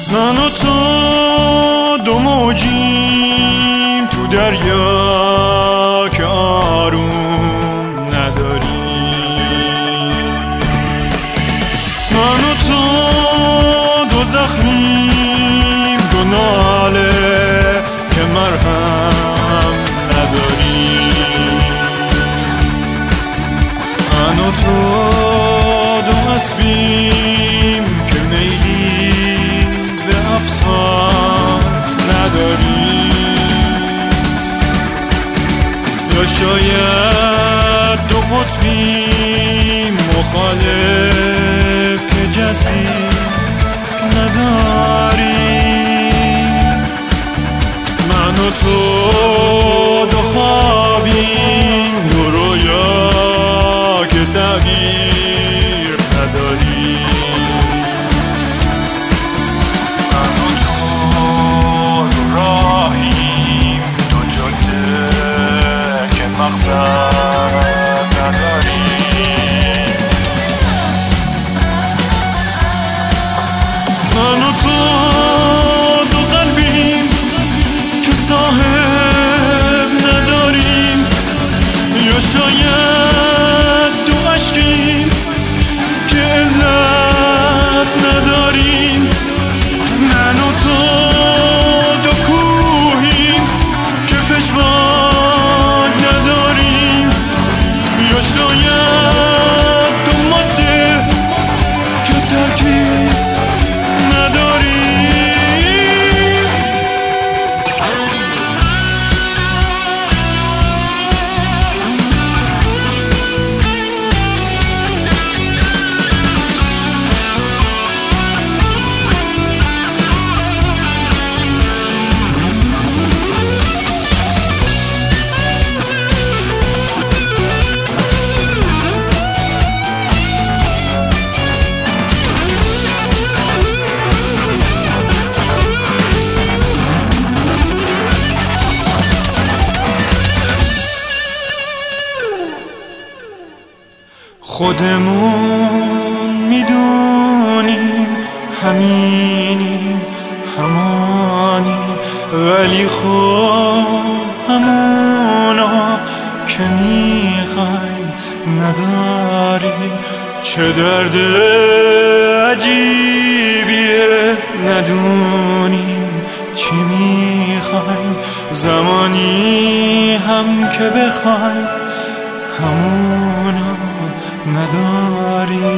من و تو دو موجیم تو دریا که آروم نداریم. من و تو دو زخمیم، دو ناله که مرهم نداریم. من و تو دو اسبیم که میلی به افسان نداریم. یا شاید دو قطبیم مخالف که جذبی نداریم. من و تو دو خوابیم، دو رویا که تغییر نداریم. من و تو دو راهیم، دو جاده که مقصد نداریم. من و تو دو قلبیم که صاحب نداریم. یا شاید دو عشقیم که علت نداریم. من و تو دو کوهیم که پشوان نداریم. یا شاید دو ماده که ترکیب نداریم. خودمون میدونیم همینیم همانیم، ولی خب همونا که میخوایم نداریم. چه درد عجیبیه ندونیم چی میخوایم، زمانی هم که بخوایم همونا نداری.